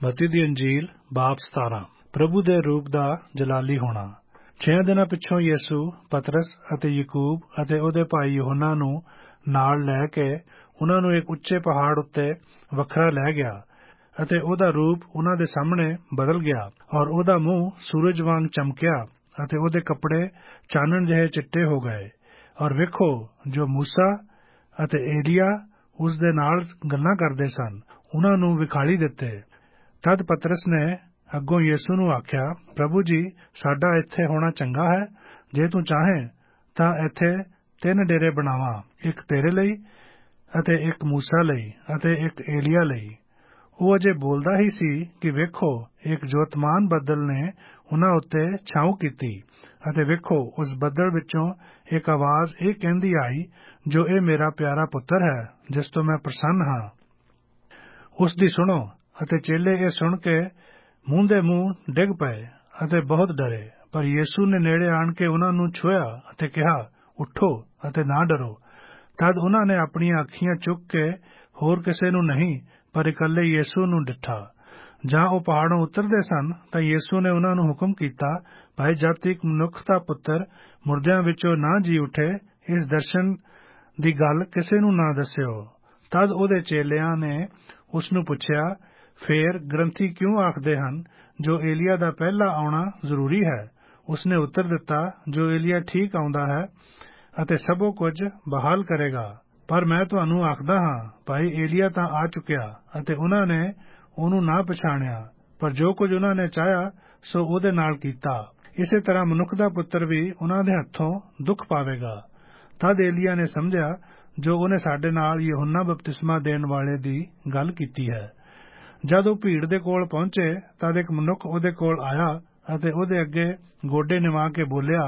ਮਤੀ ਦੀ ਅੰਜੀਲ ਬਾਬ 17। ਪ੍ਰਭੂ ਦੇ ਰੂਪ ਦਾ ਜਲਾਲੀ ਹੋਣਾ। 6 ਦਿਨਾਂ ਪਿੱਛੋਂ ਯਿਸੂ ਪਤਰਸ ਅਤੇ ਯਕੂਬ ਅਤੇ ਉਹਦੇ ਭਾਈ ਯਹੋਨਾ ਨੂੰ ਨਾਲ ਲੈ ਕੇ ਉਹਨਾਂ ਨੂੰ ਇੱਕ ਉੱਚੇ ਪਹਾੜ ਉੱਤੇ ਵੱਖਰਾ ਲੈ ਗਿਆ ਅਤੇ ਉਹਦਾ ਰੂਪ ਉਹਨਾਂ ਦੇ ਸਾਹਮਣੇ ਬਦਲ ਗਿਆ ਔਰ ਉਹਦਾ ਮੂੰਹ ਸੂਰਜ ਵਾਂਗ ਚਮਕਿਆ ਅਤੇ ਉਹਦੇ ਕੱਪੜੇ ਚਾਨਣ ਜਿਹੇ ਚਿੱਟੇ ਹੋ ਗਏ। ਔਰ ਵੇਖੋ, ਜੋ ਮੂਸਾ ਅਤੇ ਏਲੀਆ ਉਸ ਦੇ ਨਾਲ ਗੱਲਾਂ ਕਰਦੇ ਸਨ, ਉਹਨਾਂ ਨੂੰ ਵਿਖਾਲੀ ਦਿੱਤੇ। ਤਦ ਪਤਰਸ ਨੇ ਅੱਗੋਂ ਯਿਸੂ ਨੂੰ ਆਖਿਆ, ਪ੍ਰਭੂ ਜੀ, ਸਾਡਾ ਇੱਥੇ ਹੋਣਾ ਚੰਗਾ ਹੈ। ਜੇ ਤੂੰ ਚਾਹੇਂ ਤਾਂ ਇੱਥੇ 3 ਡੇਰੇ ਬਣਾਵਾਂ, ਇੱਕ ਤੇਰੇ ਲਈ ਅਤੇ ਇੱਕ ਮੂਸਾ ਲਈ ਅਤੇ ਇੱਕ ਏਲੀਆ ਲਈ। ਉਹ ਅਜੇ ਬੋਲਦਾ ਹੀ ਸੀ ਕਿ ਵੇਖੋ, ਇੱਕ ਜੋਤਮਾਨ ਬੱਦਲ ਨੇ ਉਹਨਾਂ ਉੱਤੇ ਛਾਉਂ ਕੀਤੀ ਅਤੇ ਵੇਖੋ, ਉਸ ਬੱਦਲ ਵਿੱਚੋਂ ਇੱਕ ਆਵਾਜ਼ ਇਹ ਕਹਿੰਦੀ ਆਈ, ਜੋ ਇਹ ਮੇਰਾ ਪਿਆਰਾ ਪੁੱਤਰ ਹੈ, ਜਿਸ ਤੋਂ ਮੈਂ ਪ੍ਰਸੰਨ ਹਾਂ, ਉਸ ਦੀ ਸੁਣੋ। ਅਤੇ ਚੇਲੇ ਇਹ ਸੁਣ ਕੇ ਮੂੰਹ ਦੇ ਮੂੰਹ ਡਿੱਗ ਪਏ ਅਤੇ ਬਹੁਤ ਡਰੇ। ਪਰ ਯਿਸੂ ਨੇ ਨੇੜੇ ਆਣ ਕੇ ਉਹਨਾਂ ਨੂੰ ਛੁਇਆ ਅਤੇ ਕਿਹਾ, ਉੱਠੋ ਅਤੇ ਨਾ ਡਰੋ। ਤਦ ਉਹਨਾਂ ਨੇ ਆਪਣੀਆਂ ਅੱਖੀਆਂ ਚੁੱਕ ਕੇ ਹੋਰ ਕਿਸੇ ਨੂੰ ਨਹੀਂ, ਪਰ ਇਕੱਲੇ ਯਿਸੂ ਨੂੰ ਡਿੱਠਾ। ਜਾਂ ਉਹ ਪਹਾੜੋਂ ਉਤਰਦੇ ਸਨ ਤਾਂ ਯਿਸੂ ਨੇ ਉਹਨਾਂ ਨੂੰ ਹੁਕਮ ਕੀਤਾ, ਭਾਈ, ਜਦ ਤੱਕ ਮਨੁੱਖ ਦਾ ਪੁੱਤਰ ਮੁਰਦਿਆਂ ਵਿੱਚੋਂ ਨਾ ਜੀ ਉੱਠੇ, ਇਸ ਦਰਸ਼ਨ ਦੀ ਗੱਲ ਕਿਸੇ ਨੂੰ ਨਾ ਦੱਸਿਓ। ਤਦ ਉਹਦੇ ਚੇਲਿਆਂ ਨੇ ਉਸ ਨੂੰ ਪੁੱਛਿਆ, ਫੇਰ ਗ੍ਰੰਥੀ ਕਿਉਂ ਆਖਦੇ ਹਨ ਜੋ ਏਲੀਆ ਦਾ ਪਹਿਲਾਂ ਆਉਣਾ ਜ਼ਰੂਰੀ ਹੈ? ਉਸਨੇ ਉੱਤਰ ਦਿੱਤਾ, ਜੋ ਏਲੀਆ ਠੀਕ ਆਉਂਦਾ ਹੈ ਅਤੇ ਸਭੋ ਕੁਝ ਬਹਾਲ ਕਰੇਗਾ। ਪਰ ਮੈਂ ਤੁਹਾਨੂੰ ਆਖਦਾ ਹਾਂ, ਭਾਈ, ਏਲੀਆ ਤਾਂ ਆ ਚੁੱਕਿਆ ਅਤੇ ਉਹਨਾਂ ਨੇ ਉਹਨੂੰ ਨਾ ਪਛਾਣਿਆ, ਪਰ ਜੋ ਕੁਝ ਉਹਨਾਂ ਨੇ ਚਾਹਿਆ ਸੋ ਉਹਦੇ ਨਾਲ ਕੀਤਾ। ਇਸੇ ਤਰ੍ਹਾਂ ਮਨੁੱਖ ਦਾ ਪੁੱਤਰ ਵੀ ਉਹਨਾਂ ਦੇ ਹੱਥੋਂ ਦੁੱਖ ਪਾਵੇਗਾ। ਤਦ ਏਲੀਆ ਨੇ ਸਮਝਿਆ ਜੋ ਉਹਨੇ ਸਾਡੇ ਨਾਲ ਯਹੋਨਾ ਬਪਤਿਸਮਾ ਦੇਣ ਵਾਲੇ ਦੀ ਗੱਲ ਕੀਤੀ ਹੈ। ਜਦ ਉਹ ਭੀੜ ਦੇ ਕੋਲ ਪਹੁੰਚੇ ਤਦ ਇੱਕ ਮਨੁੱਖ ਉਹਦੇ ਕੋਲ ਆਇਆ ਅਤੇ ਉਹਦੇ ਅੱਗੇ ਗੋਡੇ ਨਿਵਾ ਕੇ ਬੋਲਿਆ,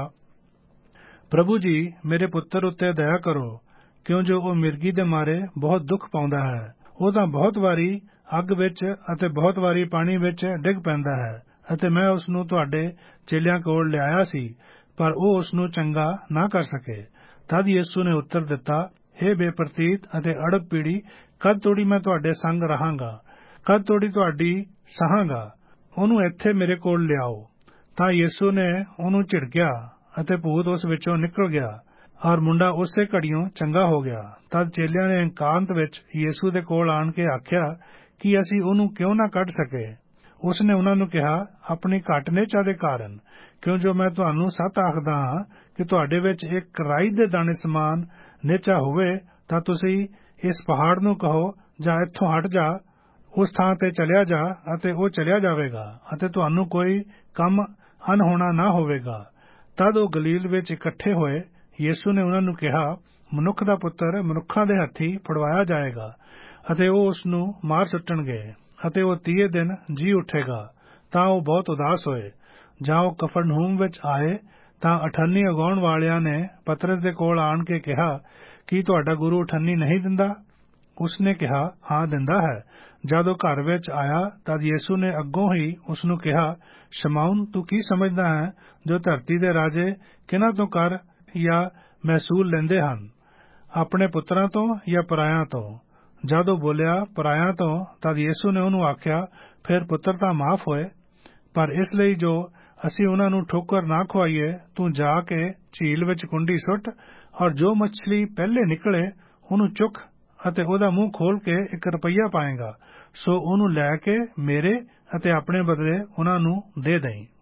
ਪ੍ਰਭੂ ਜੀ, ਮੇਰੇ ਪੁੱਤਰ ਉੱਤੇ ਦਇਆ ਕਰੋ, ਕਿਉਂ ਜੋ ਉਹ ਮਿਰਗੀ ਦੇ ਮਾਰੇ ਬਹੁਤ ਦੁੱਖ ਪਾਉਂਦਾ ਹੈ। ਉਹ ਤਾਂ ਬਹੁਤ ਵਾਰੀ ਅੱਗ ਵਿੱਚ ਅਤੇ ਬਹੁਤ ਵਾਰੀ ਪਾਣੀ ਵਿੱਚ ਡਿੱਗ ਪੈਂਦਾ ਹੈ ਅਤੇ ਮੈਂ ਉਸ ਨੂੰ ਤੁਹਾਡੇ ਚੇਲਿਆਂ ਕੋਲ ਲਿਆਇਆ ਸੀ, ਪਰ ਉਹ ਉਸ ਨੂੰ ਚੰਗਾ ਨਾ ਕਰ ਸਕੇ। ਤਦ ਯਿਸੂ ਨੇ ਉੱਤਰ ਦਿੱਤਾ, ਹੇ ਬੇਪ੍ਰਤੀਤ ਅਤੇ ਅੜਬ ਪੀੜ੍ਹੀ, ਕਦ ਤੋੜੀ ਮੈਂ ਤੁਹਾਡੇ ਸੰਗ ਰਹਾਂਗਾ, ਕਦ ਤੋੜੀ ਤੁਹਾਡੀ ਸਹਾਂਗਾ? ਉਹਨੂੰ ਇੱਥੇ ਮੇਰੇ ਕੋਲ ਲਿਆਓ। ਤਾਂ ਯਿਸੂ ਨੇ ਉਹਨੂੰ ਝਿੜਕਿਆ ਅਤੇ ਭੂਤ ਉਸ ਵਿੱਚੋਂ ਨਿਕਲ ਗਿਆ ਔਰ ਮੁੰਡਾ ਉਸੇ ਘੜੀਓਂ ਚੰਗਾ ਹੋ ਗਿਆ। ਤਦ ਚੇਲਿਆਂ ਨੇ ਇਕਾਂਤ ਵਿੱਚ ਯਿਸੂ ਦੇ ਕੋਲ ਆਣ ਕੇ ਆਖਿਆ ਕਿ ਅਸੀਂ ਉਹਨੂੰ ਕਿਉਂ ਨਾ ਕੱਢ ਸਕੇ। ਉਸਨੇ ਉਹਨਾਂ ਨੂੰ ਕਿਹਾ, ਆਪਣੀ ਘੱਟ ਨਿਹਚਾ ਦੇ ਕਾਰਨ, ਕਿਉਂ ਜੋ ਮੈਂ ਤੁਹਾਨੂੰ ਸੱਚ ਆਖਦਾ ਹਾਂ ਕਿ ਤੁਹਾਡੇ ਵਿੱਚ ਇੱਕ ਰਾਈ ਦੇ ਦਾਣੇ ਸਮਾਨ ਨਿਹਚਾ ਹੋਵੇ ਤਾਂ ਤੁਸੀਂ ਇਸ ਪਹਾੜ ਨੂੰ ਕਹੋ, ਜਾਂ ਇੱਥੋਂ ਹਟ ਜਾ, ਉਸ ਥਾਂ ਤੇ ਚਲਿਆ ਜਾ, ਅਤੇ ਉਹ ਚਲਿਆ ਜਾਵੇਗਾ ਅਤੇ ਤੁਹਾਨੂੰ ਕੋਈ ਕੰਮ ਅਣਹੋਣਾ ਨਾ ਹੋਵੇਗਾ। ਤਦ ਉਹ ਗਲੀਲ ਵਿੱਚ ਇਕੱਠੇ ਹੋਏ। ਯਿਸੂ ਨੇ ਉਹਨਾਂ ਨੂੰ ਕਿਹਾ, ਮਨੁੱਖ ਦਾ ਪੁੱਤਰ ਮਨੁੱਖਾਂ ਦੇ ਹੱਥੀਂ ਫੜਵਾਇਆ ਜਾਏਗਾ ਅਤੇ ਉਹ ਉਸ ਨੂੰ ਮਾਰ ਸੁੱਟਣਗੇ ਅਤੇ ਉਹ 30 ਦਿਨ ਜੀ ਉੱਠੇਗਾ। ਤਾਂ ਉਹ ਬਹੁਤ ਉਦਾਸ ਹੋਏ। ਜਾਂ ਉਹ ਕਫਰਨਹੂਮ ਵਿੱਚ ਆਏ ਤਾਂ ਅਠੰਨੀ ਉਗਾਉਣ ਵਾਲਿਆਂ ਨੇ ਪਤਰਸ ਦੇ ਕੋਲ ਆਣ ਕੇ ਕਿਹਾ, ਕੀ ਤੁਹਾਡਾ ਗੁਰੂ ਅਠੰਨੀ ਨਹੀਂ ਦਿੰਦਾ? ਉਸਨੇ ਕਿਹਾ, ਹਾਂ, ਦਿੰਦਾ ਹੈ। ਜਦ ਉਹ ਘਰ ਵਿੱਚ ਆਇਆ ਤਦ ਯਿਸੂ ਨੇ ਅੱਗੋਂ ਹੀ ਉਸ ਨੂੰ ਕਿਹਾ, ਸ਼ਮਾਉਨ, ਤੂੰ ਕੀ ਸਮਝਦਾ ਹੈ ਜੋ ਧਰਤੀ ਦੇ ਰਾਜੇ ਕਿਹਨਾਂ ਤੋਂ ਕਰ ਜਾਂ ਮਹਿਸੂਲ ਲੈਂਦੇ ਹਨ, ਆਪਣੇ ਪੁੱਤਰਾਂ ਤੋਂ ਜਾਂ ਪਰਾਇਆਂ ਤੋਂ? ਜਦ ਉਹ ਬੋਲਿਆ, ਪਰਾਇਆਂ ਤੋਂ, ਤਦ ਯਿਸੂ ਨੇ ਉਹਨੂੰ ਆਖਿਆ, ਫਿਰ ਪੁੱਤਰ ਤਾਂ ਮਾਫ ਹੋਏ। ਪਰ ਇਸ ਲਈ ਜੋ ਅਸੀਂ ਉਹਨਾਂ ਨੂੰ ਠੋਕਰ ਨਾ ਖਵਾਈਏ, ਤੂੰ ਜਾ ਕੇ ਝੀਲ ਵਿੱਚ ਕੁੰਡੀ ਸੁੱਟ ਔਰ ਜੋ ਮੱਛਲੀ ਪਹਿਲੇ ਨਿਕਲੇ ਉਹਨੂੰ ਚੁੱਕ ਅਤੇ ਉਹਦਾ ਮੂੰਹ ਖੋਲ ਕੇ 1 ਰੁਪਈਆ ਪਾਏਗਾ, ਸੋ ਉਹਨੂੰ ਲੈ ਕੇ ਮੇਰੇ ਅਤੇ ਆਪਣੇ ਬਦਲੇ ਉਹਨਾਂ ਨੂੰ ਦੇ ਦੇਈਂ।